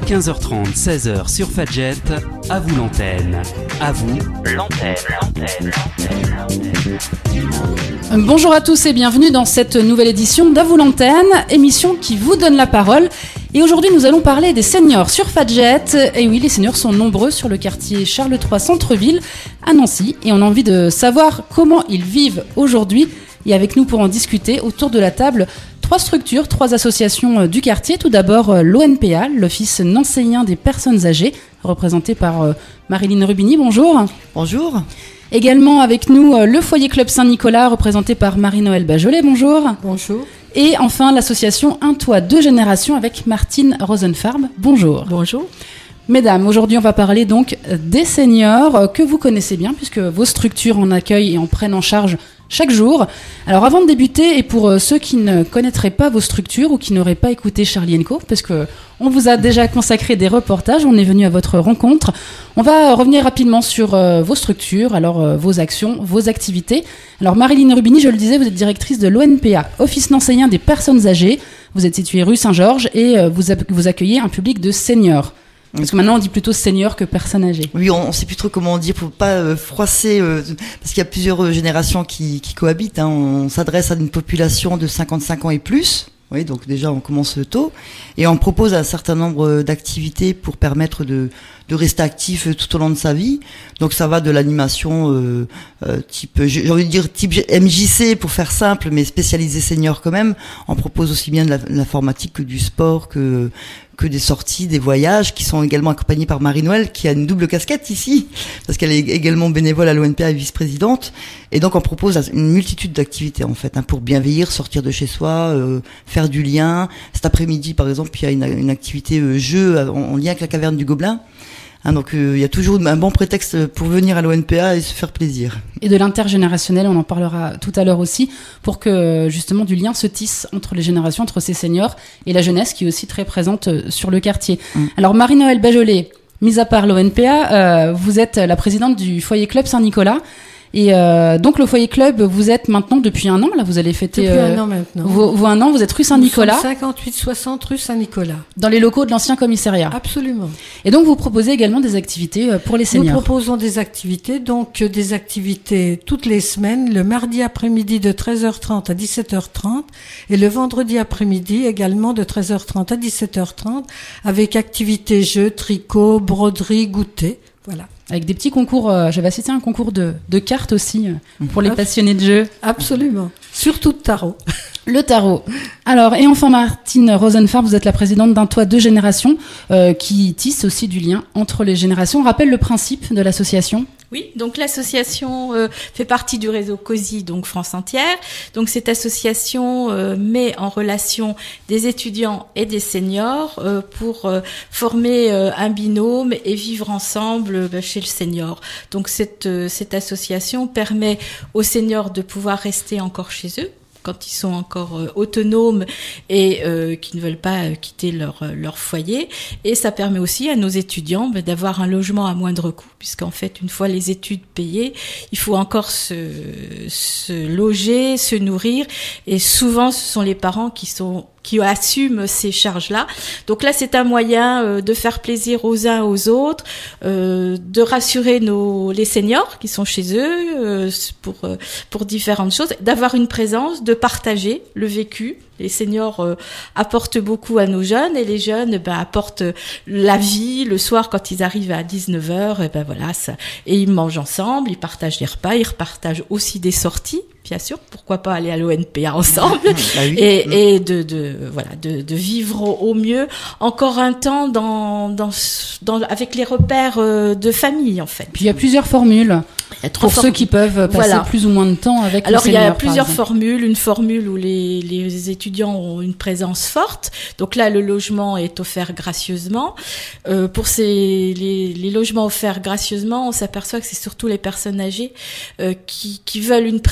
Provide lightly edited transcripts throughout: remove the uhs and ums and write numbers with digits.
15h30, 16h sur Fadjet, à vous l'antenne. À vous l'antenne. Bonjour à tous et bienvenue dans cette nouvelle édition d'À vous l'antenne, émission qui vous donne la parole. Et aujourd'hui, nous allons parler des seniors sur Fadjet. Et oui, les seniors sont nombreux sur le quartier Charles III Centre-Ville à Nancy. Et on a envie de savoir comment ils vivent aujourd'hui. Et avec nous pour en discuter autour de la table, 3 structures, 3 associations du quartier. Tout d'abord, l'ONPA, l'Office nancéien des personnes âgées, représenté par Marilyn Rubini. Bonjour. Bonjour. Également avec nous, le Foyer Club Saint-Nicolas, représenté par Marie-Noëlle Bajolet. Bonjour. Bonjour. Et enfin, l'association Un Toit, 2 générations avec Martine Rosenfarb. Bonjour. Bonjour. Mesdames, aujourd'hui, on va parler donc des seniors que vous connaissez bien, puisque vos structures en accueillent et en prennent en charge chaque jour. Alors avant de débuter, et pour ceux qui ne connaîtraient pas vos structures ou qui n'auraient pas écouté Charlie & Co, parce que on vous a déjà consacré des reportages, on est venu à votre rencontre, on va revenir rapidement sur vos structures, alors vos actions, vos activités. Alors Marilyn Rubini, je le disais, vous êtes directrice de l'ONPA, Office nancéien des personnes âgées. Vous êtes située rue Saint-Georges et vous accueillez un public de seniors. Parce que maintenant on dit plutôt senior que personne âgée. Oui, on sait plus trop comment dire pour pas froisser, parce qu'il y a plusieurs générations qui cohabitent. Hein. On s'adresse à une population de 55 ans et plus. Oui, donc déjà on commence tôt et on propose un certain nombre d'activités pour permettre de rester actif tout au long de sa vie. Donc ça va de l'animation type, j'ai envie de dire type MJC pour faire simple, mais spécialisé senior quand même. On propose aussi bien de l'informatique que du sport, que des sorties, des voyages qui sont également accompagnés par Marie-Noëlle qui a une double casquette ici parce qu'elle est également bénévole à l'ONPA et vice-présidente. Et donc on propose une multitude d'activités en fait, hein, pour bien vieillir, sortir de chez soi, faire du lien. Cet après-midi par exemple, il y a une activité jeu en lien avec la caverne du Gobelin. Hein, donc il y a toujours un bon prétexte pour venir à l'ONPA et se faire plaisir. Et de l'intergénérationnel, on en parlera tout à l'heure aussi, pour que justement du lien se tisse entre les générations, entre ces seniors et la jeunesse qui est aussi très présente sur le quartier. Alors Marie-Noëlle Bajolet, mis à part l'ONPA, vous êtes la présidente du Foyer Club Saint-Nicolas. Et donc le Foyer Club, vous êtes maintenant depuis un an, là vous allez fêter depuis un an maintenant. Vos un an, vous êtes rue Saint-Nicolas. 58-60 rue Saint-Nicolas. Dans les locaux de l'ancien commissariat. Absolument. Et donc vous proposez également des activités pour les seniors. Nous proposons des activités, donc des activités toutes les semaines, le mardi après-midi de 13h30 à 17h30 et le vendredi après-midi également de 13h30 à 17h30 avec activités jeux, tricot, broderie, goûter. Voilà. Avec des petits concours, j'avais assisté à un concours de cartes aussi, pour les passionnés de jeu. Absolument. Surtout de tarot. Le tarot. Alors, et enfin Martine Rosenfarb, vous êtes la présidente d'Un Toit, 2 générations, qui tisse aussi du lien entre les générations. On rappelle le principe de l'association ? Oui, donc l'association fait partie du réseau COSI, donc France entière. Donc cette association met en relation des étudiants et des seniors pour former un binôme et vivre ensemble chez le senior. Donc cette association permet aux seniors de pouvoir rester encore chez eux quand ils sont encore autonomes et qui ne veulent pas quitter leur foyer. Et ça permet aussi à nos étudiants d'avoir un logement à moindre coût, puisqu'en fait, une fois les études payées, il faut encore se loger, se nourrir. Et souvent, ce sont les parents qui assument ces charges-là. Donc là, c'est un moyen de faire plaisir aux uns aux autres, de rassurer les seniors qui sont chez eux pour différentes choses, d'avoir une présence, de partager le vécu. Les seniors apportent beaucoup à nos jeunes et les jeunes apportent la vie le soir quand ils arrivent à 19h et voilà ça, et ils mangent ensemble, ils partagent des repas, ils repartagent aussi des sorties. Bien sûr, pourquoi pas aller à l'ONPA ensemble et de vivre au mieux encore un temps avec les repères de famille en fait. Puis il y a plusieurs formules pour ceux qui peuvent passer plus ou moins de temps avec les seniors. Alors il y a plusieurs formules, une formule où les étudiants ont une présence forte. Donc là le logement est offert gracieusement. Pour les logements offerts gracieusement, on s'aperçoit que c'est surtout les personnes âgées qui veulent une présence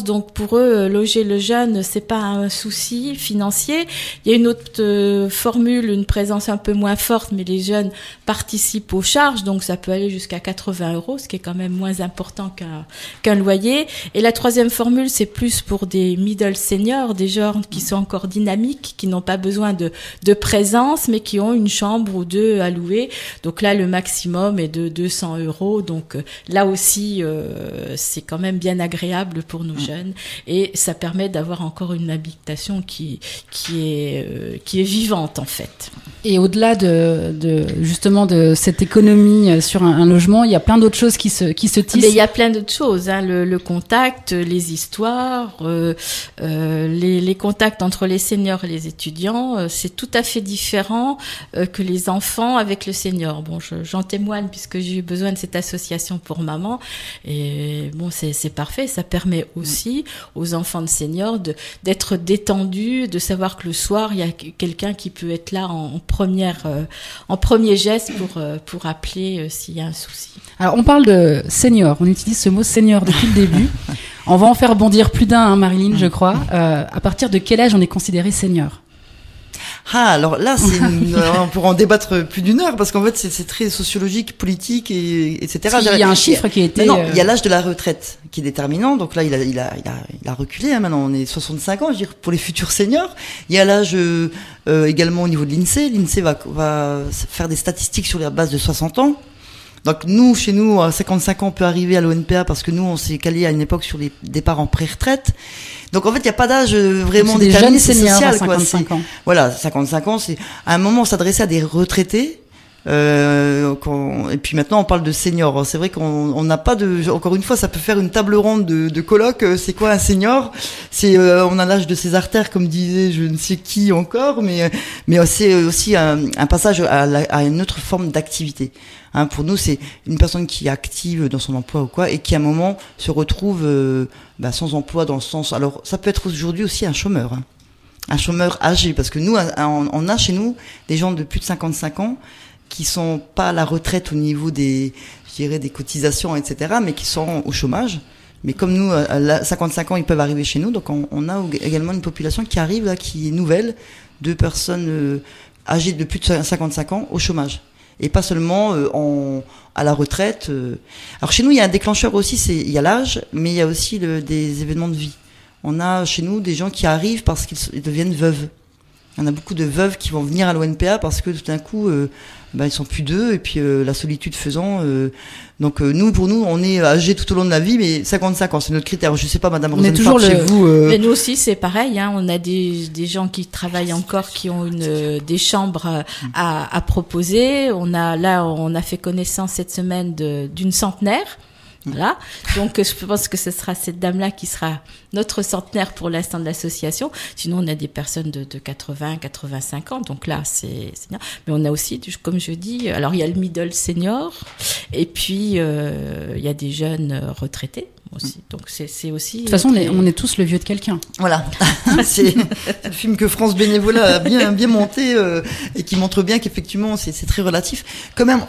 donc pour eux, loger le jeune, c'est pas un souci financier. Il y a une autre formule, une présence un peu moins forte, mais les jeunes participent aux charges, donc ça peut aller jusqu'à 80 €, ce qui est quand même moins important qu'un loyer. Et la troisième formule, c'est plus pour des middle seniors, des gens qui sont encore dynamiques, qui n'ont pas besoin de présence, mais qui ont une chambre ou deux à louer. Donc là, le maximum est de 200 €. Donc là aussi, c'est quand même bien agréable pour nos jeunes, et ça permet d'avoir encore une habitation qui est vivante en fait. Et au-delà justement de cette économie sur un logement, il y a plein d'autres choses qui se tissent. Mais il y a plein d'autres choses, hein, le contact, les histoires, les contacts entre les seniors et les étudiants, c'est tout à fait différent que les enfants avec le senior. Bon, j'en témoigne puisque j'ai eu besoin de cette association pour maman, et bon, c'est parfait. Ça permet aussi aux enfants de seniors d'être détendus, de savoir que le soir il y a quelqu'un qui peut être là en premier geste pour appeler s'il y a un souci. Alors on parle de senior, on utilise ce mot senior depuis le début. On va en faire bondir plus d'un, hein, Marilyn, je crois. À partir de quel âge on est considéré senior ? Ah, alors là, on pourra en débattre plus d'une heure, parce qu'en fait, c'est très sociologique, politique, etc. Il y a un chiffre qui a été... Non, il y a l'âge de la retraite qui est déterminant. Donc là, il a reculé, hein. Maintenant, on est 65 ans, je veux dire, pour les futurs seniors. Il y a l'âge également au niveau de l'INSEE. L'INSEE va faire des statistiques sur la base de 60 ans. Donc nous, chez nous, à 55 ans, on peut arriver à l'ONPA, parce que nous, on s'est calé à une époque sur les départs en pré-retraite. Donc en fait, il n'y a pas d'âge vraiment déterminé, c'est social, à 55 ans. Voilà, 55 ans, c'est à un moment on s'adressait à des retraités. Et puis maintenant on parle de seniors. C'est vrai qu'on n'a pas de. Encore une fois, ça peut faire une table ronde de colloques. C'est quoi un senior ? C'est on a l'âge de ses artères, comme disait je ne sais qui encore, mais c'est aussi un passage à une autre forme d'activité. Hein, pour nous, c'est une personne qui est active dans son emploi ou quoi, et qui à un moment se retrouve sans emploi, dans le sens. Alors ça peut être aujourd'hui aussi un chômeur. Hein. Un chômeur âgé, parce que nous, on a chez nous des gens de plus de 55 ans qui sont pas à la retraite au niveau des cotisations, etc., mais qui sont au chômage. Mais comme nous, à 55 ans, ils peuvent arriver chez nous, donc on a également une population qui arrive là, qui est nouvelle, de personnes âgées de plus de 55 ans au chômage. Et pas seulement à la retraite. Alors chez nous, il y a un déclencheur aussi, il y a l'âge, mais il y a aussi des événements de vie. On a chez nous des gens qui arrivent parce qu'ils deviennent veuves. On a beaucoup de veuves qui vont venir à l'ONPA parce que tout d'un coup, ils sont plus d'eux, et puis la solitude faisant. Donc pour nous, on est âgés tout au long de la vie, mais 55 ans, c'est notre critère. Je sais pas, Madame Rosenfarb, chez vous. Mais nous aussi, c'est pareil. Hein, on a des gens qui travaillent encore, qui ont des chambres à proposer. On a fait connaissance cette semaine d'une centenaire. Voilà. Donc, je pense que ce sera cette dame-là qui sera notre centenaire pour l'instant de l'association. Sinon, on a des personnes de 80, 85 ans. Donc là, c'est bien. Mais on a aussi, comme je dis, alors il y a le middle senior, et puis il y a des jeunes retraités aussi. Donc c'est aussi. De toute façon, on est tous le vieux de quelqu'un. Voilà. C'est le film que France Bénévolat a bien monté, et qui montre bien qu'effectivement, c'est très relatif. Quand même,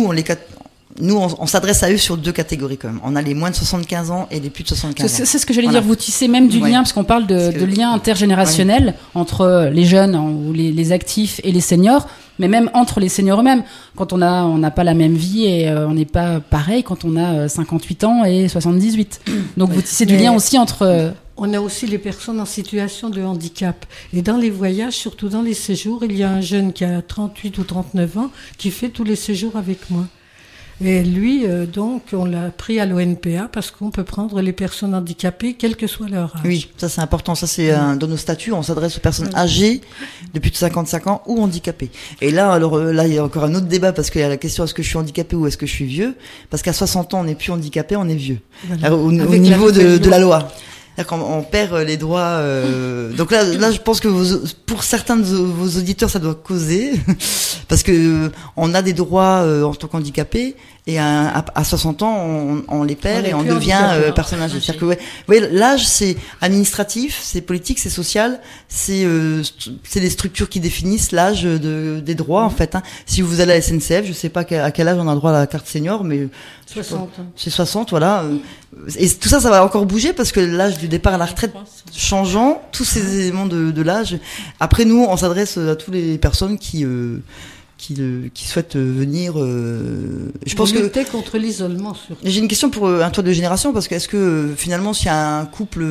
on s'adresse à eux sur deux catégories quand même. On a les moins de 75 ans et les plus de 75 ans. C'est ce que j'allais dire. Vous tissez même du lien, parce qu'on parle de lien intergénérationnel entre les jeunes ou les actifs et les seniors, mais même entre les seniors eux-mêmes. Quand on n'a pas la même vie, et on n'est pas pareil quand on a 58 ans et 78. Donc vous tissez du lien aussi entre... On a aussi les personnes en situation de handicap. Et dans les voyages, surtout dans les séjours, il y a un jeune qui a 38 ou 39 ans qui fait tous les séjours avec moi. Et lui, donc, on l'a pris à l'ONPA parce qu'on peut prendre les personnes handicapées, quel que soit leur âge. Oui, ça c'est important. Ça c'est dans nos statuts, on s'adresse aux personnes âgées de plus de 55 ans ou handicapées. Et là, là, il y a encore un autre débat, parce qu'il y a la question, est-ce que je suis handicapé ou est-ce que je suis vieux ? Parce qu'à 60 ans, on n'est plus handicapé, on est vieux. Voilà. Alors, au niveau de la loi. C'est-à-dire qu'on perd les droits. Donc là, je pense que pour certains de vos auditeurs, ça doit causer, parce que on a des droits en tant qu'handicapés, Et à 60 ans, on les perd et on plus devient handicapé, personne âgée. C'est-à-dire que l'âge, c'est administratif, c'est politique, c'est social, c'est les structures qui définissent l'âge des droits en fait. Hein. Si vous allez à la SNCF, je sais pas à quel âge on a droit à la carte senior, mais 60. C'est 60, voilà. Et tout ça, ça va encore bouger parce que l'âge du départ à la retraite changeant, tous ces éléments de l'âge. Après, nous, on s'adresse à toutes les personnes qui souhaitent venir. Je pense que lutter contre l'isolement surtout. J'ai une question pour un tour de génération parce que est-ce que finalement, si un couple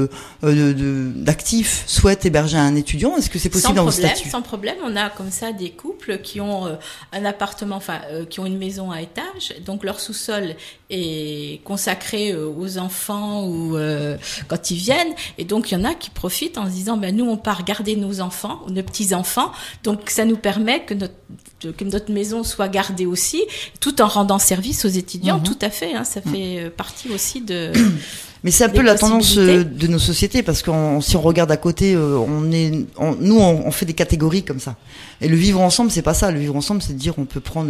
d'actifs souhaite héberger un étudiant, est-ce que c'est possible dans vos statuts ? Sans problème, on a comme ça des couples qui ont un appartement, qui ont une maison à étage, donc leur sous-sol est consacré aux enfants ou quand ils viennent, et donc il y en a qui profitent en se disant nous on part garder nos enfants, nos petits-enfants, donc ça nous permet que notre maison soit gardée aussi, tout en rendant service aux étudiants. Tout à fait, hein, ça fait partie aussi de... Mais c'est un peu la tendance de nos sociétés, parce que si on regarde à côté, on fait des catégories comme ça. Et le vivre ensemble, c'est pas ça. Le vivre ensemble, c'est de dire on peut prendre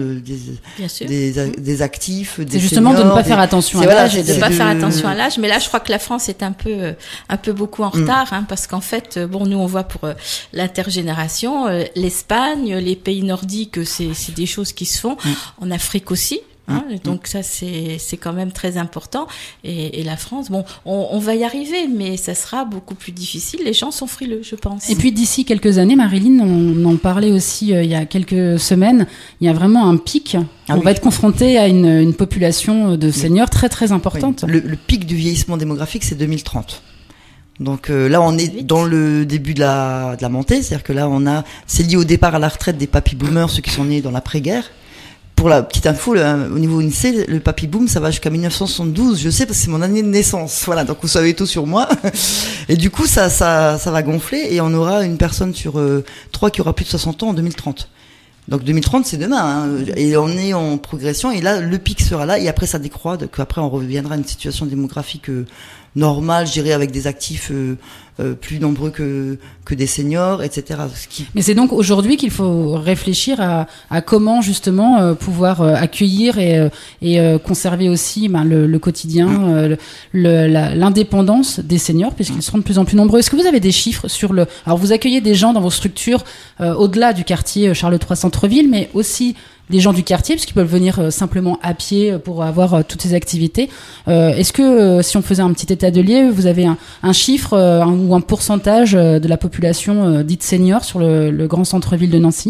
des actifs, des c'est justement seniors, de ne pas faire attention à l'âge. De ne pas faire attention à l'âge. Mais là, je crois que la France est un peu beaucoup en retard, hein, parce qu'en fait, nous on voit pour l'intergénération, l'Espagne, les pays nordiques, c'est des choses qui se font. En Afrique aussi. Hein, donc ça c'est quand même très important et la France on va y arriver mais ça sera beaucoup plus difficile, les gens sont frileux je pense. Et puis d'ici quelques années, Marilyn, on en parlait aussi il y a quelques semaines, il y a vraiment un pic, on va être confronté à une population de seniors très très importante. Le pic du vieillissement démographique c'est 2030. Donc là on est dans le début de la montée, c'est-à-dire que là c'est lié au départ à la retraite des papy boomers, ceux qui sont nés dans l'après-guerre. Pour la petite info, au niveau INSEE, le papy boom, ça va jusqu'à 1972. Je sais parce que c'est mon année de naissance. Voilà, donc vous savez tout sur moi. Et du coup, ça va gonfler et on aura une personne sur 3 qui aura plus de 60 ans en 2030. Donc 2030, c'est demain. Hein, et on est en progression. Et là, le pic sera là. Et après, ça décroît. Donc après, on reviendra à une situation démographique normale, je dirais, avec des actifs plus nombreux que des seniors, etc. Mais c'est donc aujourd'hui qu'il faut réfléchir à comment justement pouvoir accueillir et conserver aussi le quotidien, l'indépendance des seniors, puisqu'ils seront de plus en plus nombreux. Est-ce que vous avez des chiffres sur alors vous accueillez des gens dans vos structures au-delà du quartier Charles III Centre-Ville, mais aussi des gens du quartier, parce qu'ils peuvent venir simplement à pied pour avoir toutes ces activités. Est-ce que si on faisait un petit état de lieu, vous avez un chiffre ou un pourcentage de la population dite senior sur le grand centre-ville de Nancy ?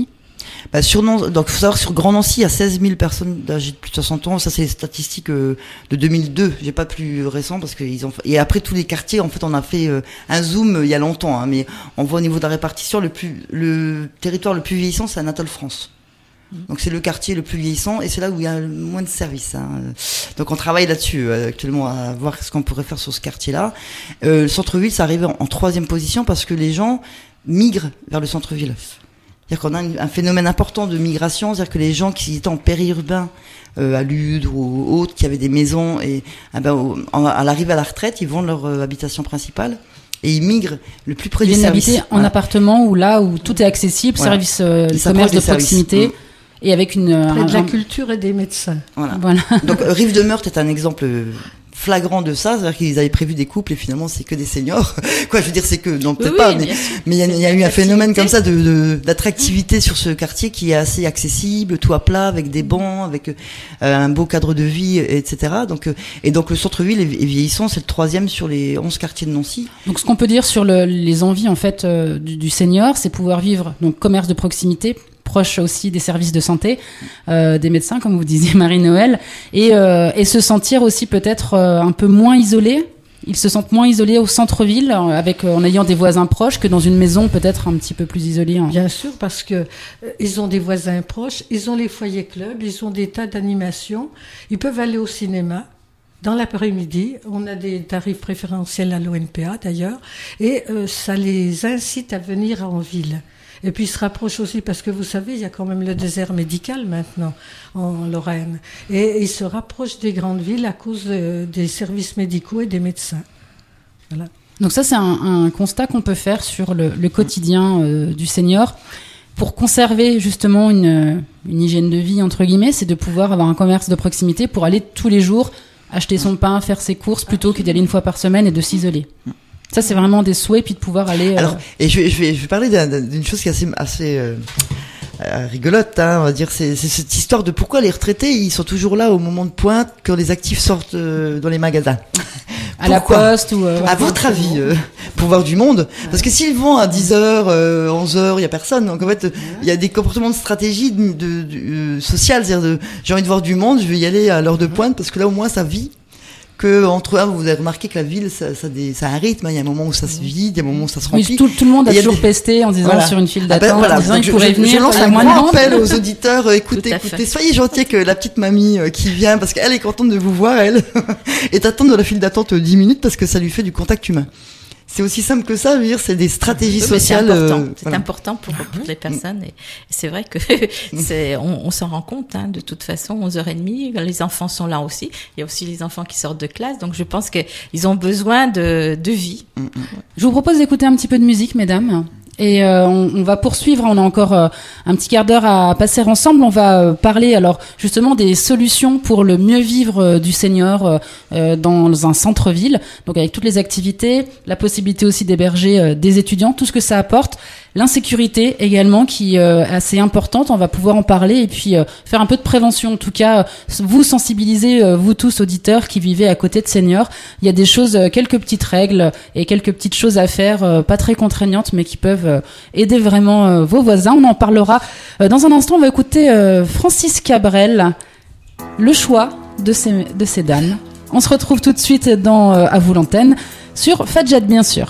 Donc, faut savoir, sur Grand Nancy, il y a 16 000 personnes âgées de plus de 60 ans. Ça, c'est les statistiques de 2002. J'ai pas plus récent parce que et après tous les quartiers, en fait, on a fait un zoom il y a longtemps, hein, mais on voit au niveau de la répartition, le territoire le plus vieillissant, c'est Anatole France. Donc c'est le quartier le plus vieillissant et c'est là où il y a le moins de services. Hein. Donc on travaille là-dessus actuellement à voir ce qu'on pourrait faire sur ce quartier-là. Le centre-ville, ça arrive en 3e position parce que les gens migrent vers le centre-ville. C'est-à-dire qu'on a un phénomène important de migration, c'est-à-dire que les gens qui étaient en périurbain, à Ludre ou autres, qui avaient des maisons, et à l'arrivée à la retraite, ils vendent leur habitation principale. Et ils migrent le plus près des services. Ils viennent habiter en appartement où tout est accessible, services de commerce de proximité. Et avec près de la culture et des médecins. Voilà. Donc Rive de Meurthe est un exemple flagrant de ça, c'est-à-dire qu'ils avaient prévu des couples et finalement c'est que des seniors. Quoi, je veux dire, c'est que non peut-être pas, mais il y a eu un phénomène comme ça d'attractivité sur ce quartier qui est assez accessible, tout à plat, avec des bancs, avec un beau cadre de vie, etc. Donc le centre-ville est vieillissant, c'est le 3e sur les 11 quartiers de Nancy. Donc ce qu'on peut dire sur les envies en fait du senior, c'est pouvoir vivre donc commerce de proximité, proche aussi des services de santé, des médecins, comme vous disiez Marie-Noël, et se sentir aussi peut-être un peu moins isolés. Ils se sentent moins isolés au centre-ville, en ayant des voisins proches, que dans une maison peut-être un petit peu plus isolée. Hein. Bien sûr, parce que ils ont des voisins proches, ils ont les foyers clubs, ils ont des tas d'animations, ils peuvent aller au cinéma. Dans l'après-midi, on a des tarifs préférentiels à l'ONPA d'ailleurs, et ça les incite à venir en ville. Et puis ils se rapprochent aussi parce que vous savez, il y a quand même le désert médical maintenant en Lorraine. Et ils se rapprochent des grandes villes à cause des services médicaux et des médecins. Voilà. Donc ça, c'est un constat qu'on peut faire sur le quotidien du senior. pour conserver justement une hygiène de vie entre guillemets, c'est de pouvoir avoir un commerce de proximité pour aller tous les jours acheter son pain, faire ses courses plutôt que d'aller une fois par semaine et de s'isoler. Ça, c'est vraiment des souhaits, puis de pouvoir aller. Alors, et je vais parler d'une chose qui est assez rigolote, hein, on va dire, c'est cette histoire de pourquoi les retraités ils sont toujours là au moment de pointe quand les actifs sortent dans les magasins. À la poste ou à votre avis, pour voir du monde, parce que s'ils vont à 10h, 11h, il y a personne. Donc en fait, il y a des comportements de stratégie sociale, c'est-à-dire j'ai envie de voir du monde, je vais y aller à l'heure de pointe parce que là au moins ça vit. Que entre vous avez remarqué que la ville ça a un rythme, hein. Il y a un moment où ça se vide, il y a un moment où ça se remplit. Oui, tout le monde a toujours pesté en disant sur une file d'attente, en disant il pourrait venir. Je lance un grand appel aux auditeurs, écoutez, soyez gentils que la petite mamie qui vient, parce qu'elle est contente de vous voir, elle est attendre dans la file d'attente 10 minutes parce que ça lui fait du contact humain. C'est aussi simple que ça, je veux dire, c'est des stratégies sociales. C'est important pour les personnes. Et c'est vrai que on s'en rend compte, hein, de toute façon, 11h30, les enfants sont là aussi. Il y a aussi les enfants qui sortent de classe. Donc, je pense qu'ils ont besoin de vie. Je vous propose d'écouter un petit peu de musique, mesdames. Et on va poursuivre, on a encore un petit quart d'heure à passer ensemble. On va parler alors justement des solutions pour le mieux vivre du senior dans un centre-ville, donc avec toutes les activités, la possibilité aussi d'héberger des étudiants, tout ce que ça apporte, l'insécurité également qui est assez importante, on va pouvoir en parler et puis faire un peu de prévention, en tout cas vous sensibiliser, vous tous auditeurs qui vivez à côté de seniors. Il y a des choses, quelques petites règles et quelques petites choses à faire, pas très contraignantes mais qui peuvent aider vraiment vos voisins. On en parlera dans un instant. On va écouter Francis Cabrel, le choix de ces dames. On se retrouve tout de suite dans À vous l'antenne sur Fadjet bien sûr.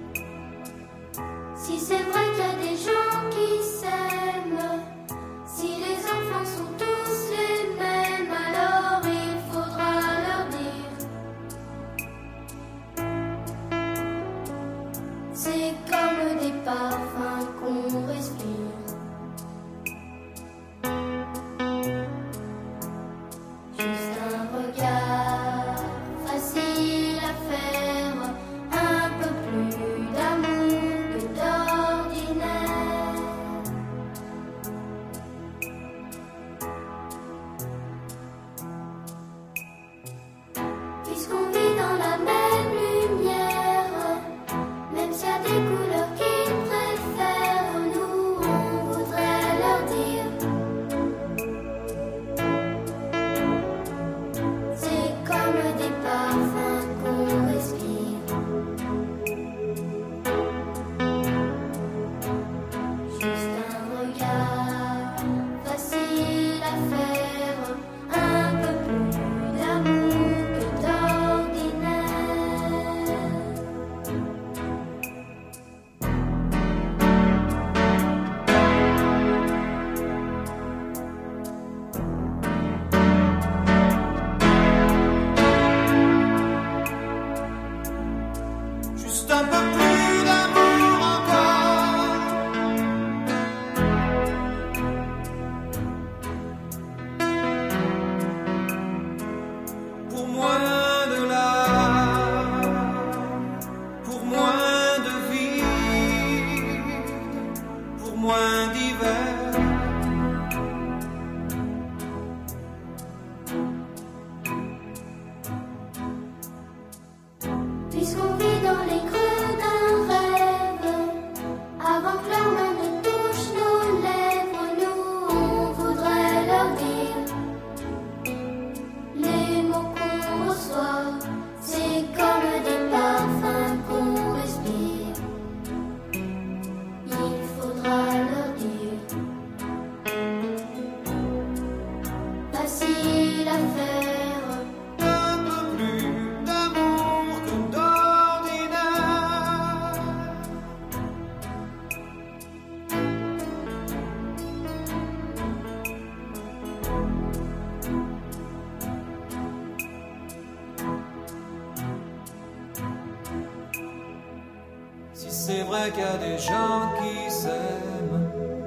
C'est vrai qu'il y a des gens qui s'aiment.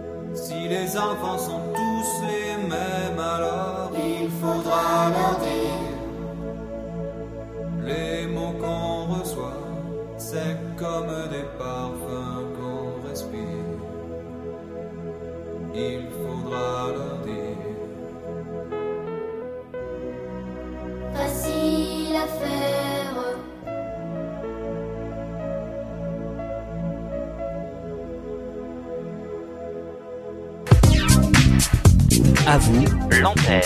Si les enfants sont tous les mêmes, alors il faudra leur dire. Les mots qu'on reçoit, c'est comme des parfums qu'on respire. À vous l'antenne.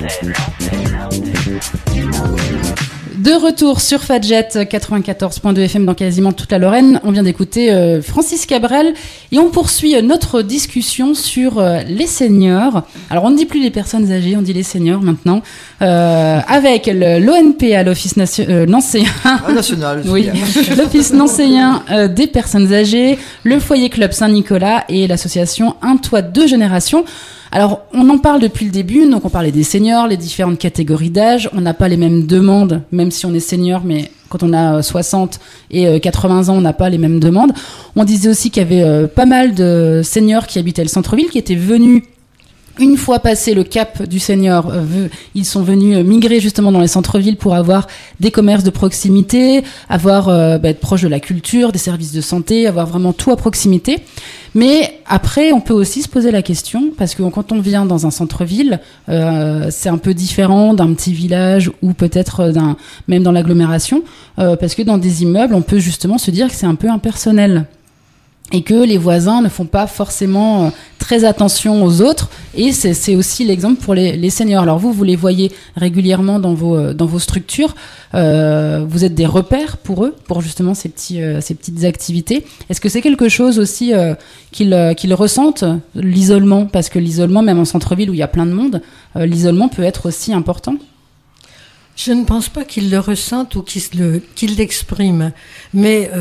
De retour sur Fadjet 94.2 FM dans quasiment toute la Lorraine. On vient d'écouter Francis Cabrel et on poursuit notre discussion sur les seniors. Alors on ne dit plus les personnes âgées, on dit les seniors maintenant. Avec l'ONPA, l'Office national. Oui, l'Office nancéen des personnes âgées, le Foyer Club Saint-Nicolas et l'association Un Toit Deux Générations. Alors, on en parle depuis le début, donc on parlait des seniors, les différentes catégories d'âge. On n'a pas les mêmes demandes, même si on est senior, mais quand on a 60 et 80 ans, on n'a pas les mêmes demandes. On disait aussi qu'il y avait pas mal de seniors qui habitaient le centre-ville, qui étaient venus, une fois passé le cap du senior, ils sont venus migrer justement dans les centres-villes pour avoir des commerces de proximité, être proche de la culture, des services de santé, avoir vraiment tout à proximité. Mais après, on peut aussi se poser la question, parce que quand on vient dans un centre-ville, c'est un peu différent d'un petit village ou peut-être même dans l'agglomération, parce que dans des immeubles, on peut justement se dire que c'est un peu impersonnel. Et que les voisins ne font pas forcément très attention aux autres. Et c'est aussi l'exemple pour les seniors. Alors vous les voyez régulièrement dans vos structures. Vous êtes des repères pour eux, pour justement ces petites activités. Est-ce que c'est quelque chose aussi qu'ils ressentent, l'isolement? Parce que l'isolement, même en centre-ville où il y a plein de monde, l'isolement peut être aussi important. Je ne pense pas qu'ils le ressentent ou qu'ils l'expriment. Mais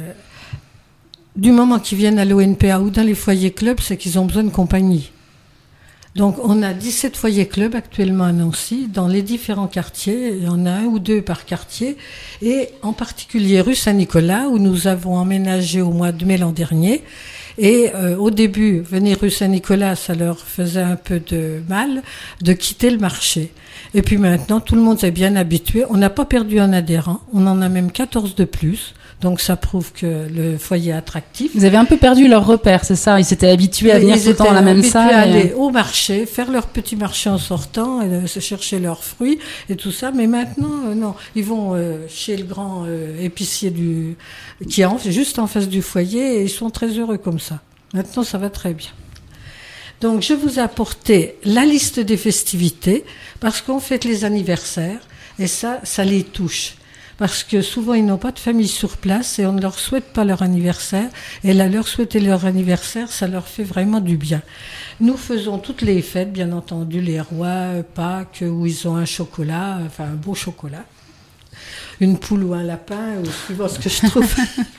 du moment qu'ils viennent à l'ONPA ou dans les foyers clubs, c'est qu'ils ont besoin de compagnie. Donc, on a 17 foyers clubs actuellement à Nancy, dans les différents quartiers. Il y en a 1 ou 2 par quartier. Et en particulier rue Saint-Nicolas, où nous avons emménagé au mois de mai l'an dernier. Et au début, venir rue Saint-Nicolas, ça leur faisait un peu de mal de quitter le marché. Et puis maintenant, tout le monde s'est bien habitué. On n'a pas perdu un adhérent. On en a même 14 de plus. Donc ça prouve que le foyer est attractif. Vous avez un peu perdu leur repère, c'est ça? Ils s'étaient habitués à venir tout le temps à la même salle. Ils étaient habitués à aller au marché, faire leur petit marché en sortant, et se chercher leurs fruits et tout ça. Mais maintenant, non. Ils vont chez le grand épicier qui est juste en face du foyer et ils sont très heureux comme ça. Maintenant, ça va très bien. Donc je vous ai apporté la liste des festivités parce qu'on fête les anniversaires et ça les touche. Parce que souvent, ils n'ont pas de famille sur place et on ne leur souhaite pas leur anniversaire. Et là, leur souhaiter leur anniversaire, ça leur fait vraiment du bien. Nous faisons toutes les fêtes, bien entendu, les rois, Pâques, où ils ont un chocolat, enfin un beau chocolat. Une poule ou un lapin, ou suivant ce que je trouve.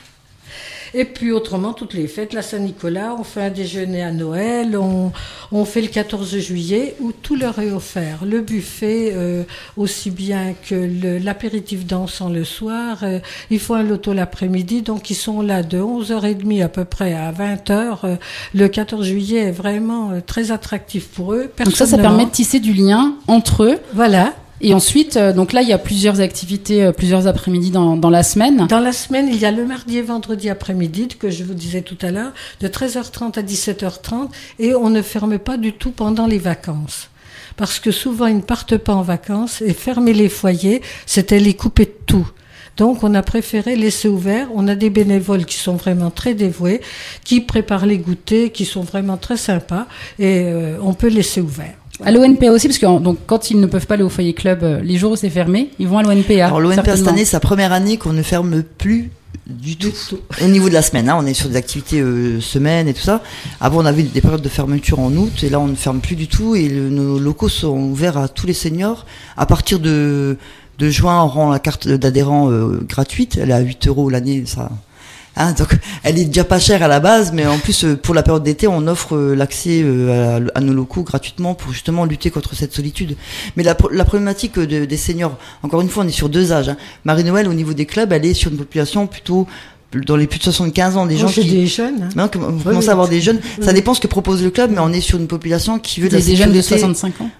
Et puis autrement, toutes les fêtes, la Saint-Nicolas, on fait un déjeuner à Noël, on fait le 14 juillet où tout leur est offert. Le buffet, aussi bien que l'apéritif dansant le soir, il faut un loto l'après-midi, donc ils sont là de 11h30 à peu près à 20h. Le 14 juillet est vraiment très attractif pour eux. Donc ça permet de tisser du lien entre eux. Voilà. Et ensuite, donc là, il y a plusieurs activités, plusieurs après-midi dans la semaine. Dans la semaine, il y a le mardi et vendredi après-midi, que je vous disais tout à l'heure, de 13h30 à 17h30, et on ne ferme pas du tout pendant les vacances. Parce que souvent, ils ne partent pas en vacances, et fermer les foyers, c'était les couper de tout. Donc, on a préféré laisser ouvert. On a des bénévoles qui sont vraiment très dévoués, qui préparent les goûters, qui sont vraiment très sympas, et on peut laisser ouvert. À l'ONPA aussi, parce que donc, quand ils ne peuvent pas aller au foyer club, les jours où c'est fermé, ils vont à l'ONPA. Alors l'ONPA cette année, c'est la première année qu'on ne ferme plus du tout. Au niveau de la semaine, on est sur des activités semaine et tout ça. Avant, on avait des périodes de fermeture en août, et là, on ne ferme plus du tout. Et nos locaux sont ouverts à tous les seniors. À partir de juin, on rend la carte d'adhérent gratuite. Elle est à 8 € l'année, ça. Donc elle est déjà pas chère à la base, mais en plus pour la période d'été, on offre l'accès à nos locaux gratuitement pour justement lutter contre cette solitude. Mais la problématique des seniors, encore une fois, on est sur 2 âges. Marie-Noël, au niveau des clubs, elle est sur une population plutôt dans les plus de 75 ans, des gens qui... des jeunes. Vous commencez à avoir des jeunes. Ça dépend ce que propose le club, mais on est sur une population qui veut de la sécurité. Des jeunes de 65 ans.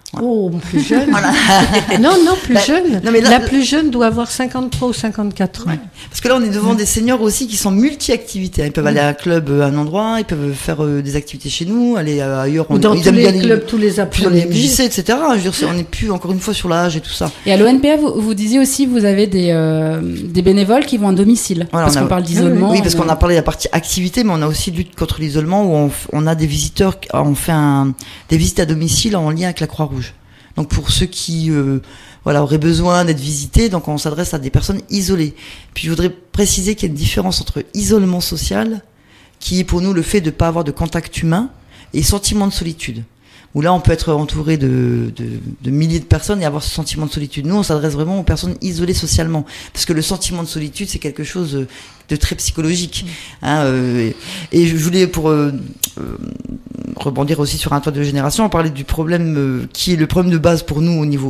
Oh, plus jeune. Voilà. Non, plus jeune. Non, mais la plus jeune doit avoir 53 ou 54 ans. Ouais. Parce que là, on est devant des seniors aussi qui sont multi-activités. Ils peuvent aller à un club à un endroit, ils peuvent faire des activités chez nous, aller ailleurs. Ou dans tous les clubs, tous les dans les après-midi. MJC, etc. Je veux dire, on n'est plus, encore une fois, sur l'âge et tout ça. Et à l'ONPA, vous disiez aussi, vous avez des bénévoles qui vont à domicile. Voilà, parce qu'on parle d'isolement. Oui, parce qu'on a parlé de la partie activité, mais on a aussi lutte contre l'isolement où on a des visiteurs, on fait des visites à domicile en lien avec la Croix-Rouge. Donc pour ceux qui auraient besoin d'être visités, donc on s'adresse à des personnes isolées. Puis je voudrais préciser qu'il y a une différence entre isolement social, qui est pour nous le fait de ne pas avoir de contact humain, et sentiment de solitude. Où là on peut être entouré de milliers de personnes et avoir ce sentiment de solitude. Nous on s'adresse vraiment aux personnes isolées socialement, parce que le sentiment de solitude c'est quelque chose de très psychologique. Et je voulais rebondir aussi sur un toit de génération, on parlait du problème qui est le problème de base pour nous au niveau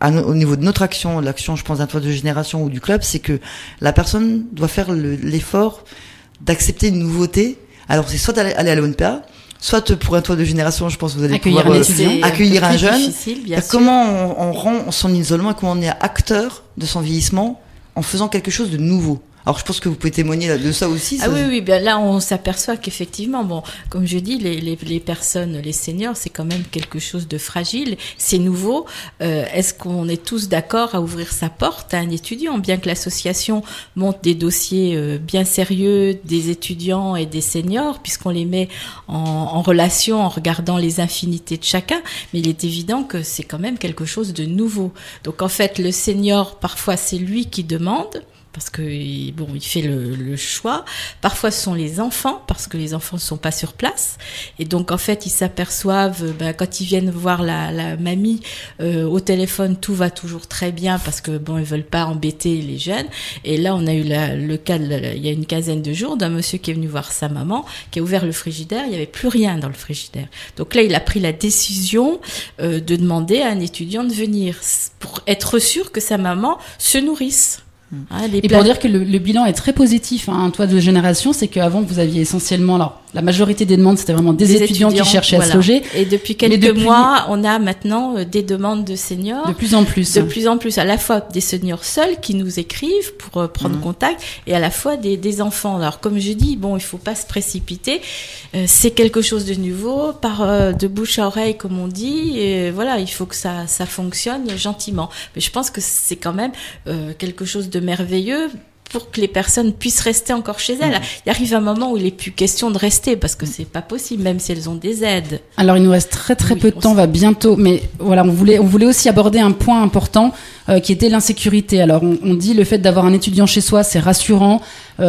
de notre action, l'action je pense d'un toit de génération ou du club, c'est que la personne doit faire l'effort d'accepter une nouveauté. Alors c'est soit d'aller à l'ONPA, soit pour un toit de génération, je pense que vous allez accueillir pouvoir un étudiant, accueillir un jeune. Bien sûr. Comment on rend son isolement et comment on est acteur de son vieillissement en faisant quelque chose de nouveau. Alors je pense que vous pouvez témoigner de ça aussi. Ah oui, bien là on s'aperçoit qu'effectivement, bon, comme je dis, les personnes, les seniors, c'est quand même quelque chose de fragile, c'est nouveau. Est-ce qu'on est tous d'accord à ouvrir sa porte à un étudiant, bien que l'association monte des dossiers bien sérieux des étudiants et des seniors, puisqu'on les met en relation en regardant les infinités de chacun, mais il est évident que c'est quand même quelque chose de nouveau. Donc en fait, le senior, parfois c'est lui qui demande, parce que il fait le choix. Parfois, ce sont les enfants, parce que les enfants ne sont pas sur place. Et donc, en fait, ils s'aperçoivent, quand ils viennent voir la mamie au téléphone, tout va toujours très bien, parce que ils veulent pas embêter les jeunes. Et là, on a eu le cas, il y a une quinzaine de jours, d'un monsieur qui est venu voir sa maman, qui a ouvert le frigidaire, il y avait plus rien dans le frigidaire. Donc là, il a pris la décision de demander à un étudiant de venir, pour être sûr que sa maman se nourrisse. Et pour dire que le bilan est très positif, un toit de génération, c'est qu'avant vous aviez essentiellement, alors la majorité des demandes c'était vraiment des étudiants qui cherchaient à se loger. Et depuis quelques mois, on a maintenant des demandes de seniors. De plus en plus. De plus en plus, à la fois des seniors seuls qui nous écrivent pour prendre contact, et à la fois des enfants. Alors comme je dis, il faut pas se précipiter. C'est quelque chose de nouveau, de bouche à oreille comme on dit. Et voilà, il faut que ça fonctionne gentiment. Mais je pense que c'est quand même quelque chose de merveilleux pour que les personnes puissent rester encore chez elles. Il arrive un moment où il n'est plus question de rester parce que c'est pas possible, même si elles ont des aides. Alors il nous reste très peu de temps, on va bientôt, mais voilà, on voulait aussi aborder un point important qui était l'insécurité. Alors on dit le fait d'avoir un étudiant chez soi, c'est rassurant.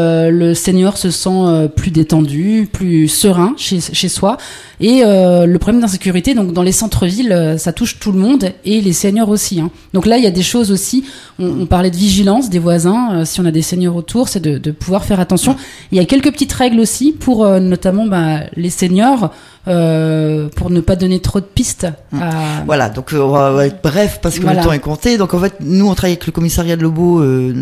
Le senior se sent plus détendu, plus serein chez soi. Et le problème d'insécurité, donc dans les centres-villes, ça touche tout le monde et les seniors aussi. Donc là, il y a des choses aussi. On parlait de vigilance des voisins. Si on a des seniors autour, c'est de pouvoir faire attention. Il y a quelques petites règles aussi pour notamment les seniors. Pour ne pas donner trop de pistes. Voilà, donc on va être bref parce que le temps est compté. Donc en fait, nous on travaille avec le commissariat de Lobo,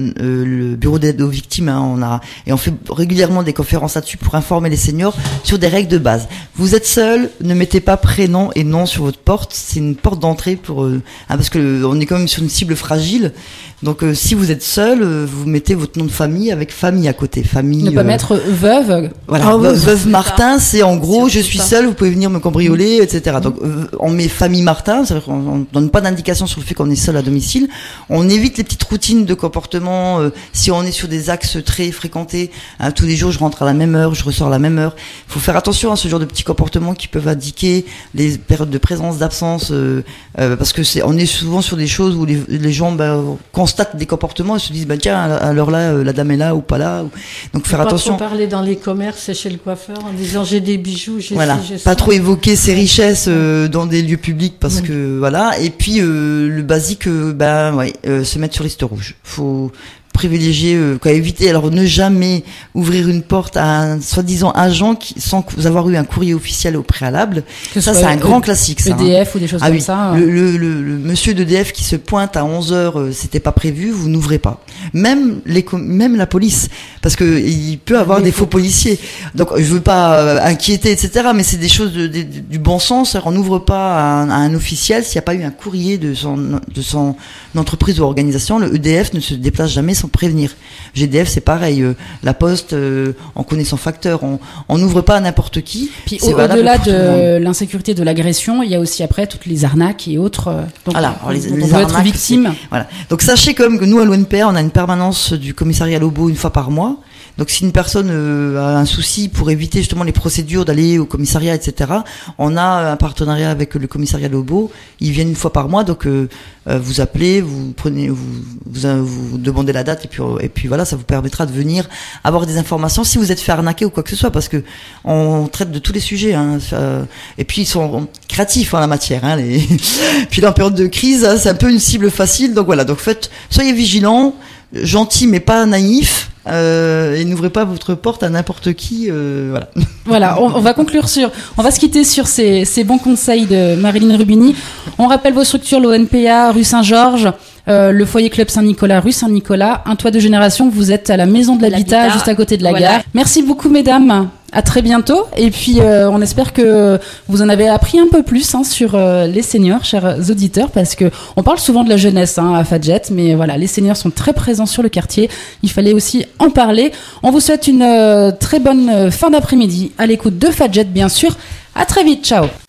le bureau d'aide aux victimes. Et on fait régulièrement des conférences là-dessus pour informer les seniors sur des règles de base. Vous êtes seul, ne mettez pas prénom et nom sur votre porte. C'est une porte d'entrée parce que on est quand même sur une cible fragile. Donc si vous êtes seul, vous mettez votre nom de famille avec famille à côté. Famille. Ne pas mettre veuve. Voilà, veuve Martin, c'est en gros je suis seul, vous pouvez venir me cambrioler, etc. Donc on met famille Martin, c'est-à-dire qu'on donne pas d'indication sur le fait qu'on est seul à domicile. On évite les petites routines de comportement. Si on est sur des axes très fréquentés, tous les jours je rentre à la même heure, je ressors à la même heure. Il faut faire attention à ce genre de petits comportements qui peuvent indiquer les périodes de présence, d'absence, parce que on est souvent sur des choses où les gens constatent des comportements et se disent tiens à l'heure là la dame est là ou pas là. Donc faire attention. Pas trop parler dans les commerces et chez le coiffeur en disant j'ai des bijoux, j'ai pas trop évoquer ses richesses dans des lieux publics parce que voilà. Et puis le basique, se mettre sur liste rouge. Faut privilégier, éviter. Alors ne jamais ouvrir une porte à un soi-disant agent sans avoir eu un courrier officiel au préalable. Ça, c'est un grand classique. Ça, EDF ou des choses comme ça. Le monsieur d'EDF qui se pointe à 11h, c'était pas prévu, vous n'ouvrez pas. Même la police, parce que il peut avoir des faux policiers. Donc je veux pas inquiéter, etc. Mais c'est des choses du bon sens. On n'ouvre pas à un officiel s'il n'y a pas eu un courrier de son entreprise ou organisation. Le EDF ne se déplace jamais sans prévenir. GDF, c'est pareil. La Poste, on connaît son facteur. On n'ouvre pas à n'importe qui. Puis au-delà de l'insécurité, de l'agression, il y a aussi après toutes les arnaques et autres. Donc voilà, les on peut être victime. Voilà. Donc sachez quand même que nous à l'ONPR, on a une permanence du commissariat Lobo une fois par mois. Donc si une personne a un souci pour éviter justement les procédures d'aller au commissariat, etc., on a un partenariat avec le commissariat Lobo. Ils viennent une fois par mois, donc vous appelez, vous demandez la date et puis voilà, ça vous permettra de venir avoir des informations si vous êtes fait arnaquer ou quoi que ce soit, parce que on traite de tous les sujets. Et puis ils sont créatifs en la matière. Puis dans la période de crise, c'est un peu une cible facile. Donc voilà, donc soyez vigilants, gentils mais pas naïfs. Et n'ouvrez pas votre porte à n'importe qui, voilà. Voilà, on va conclure on va se quitter sur ces bons conseils de Marilyn Rubini. On rappelle vos structures, l'ONPA, rue Saint-Georges, le foyer Club Saint-Nicolas, rue Saint-Nicolas, un toit de génération. Vous êtes à la maison de l'habitat, juste à côté de la gare. Merci beaucoup, mesdames. À très bientôt. Et puis, on espère que vous en avez appris un peu plus sur les seniors, chers auditeurs, parce que on parle souvent de la jeunesse à Fadjet, mais voilà, les seniors sont très présents sur le quartier. Il fallait aussi en parler. On vous souhaite une très bonne fin d'après-midi à l'écoute de Fadjet, bien sûr. À très vite. Ciao.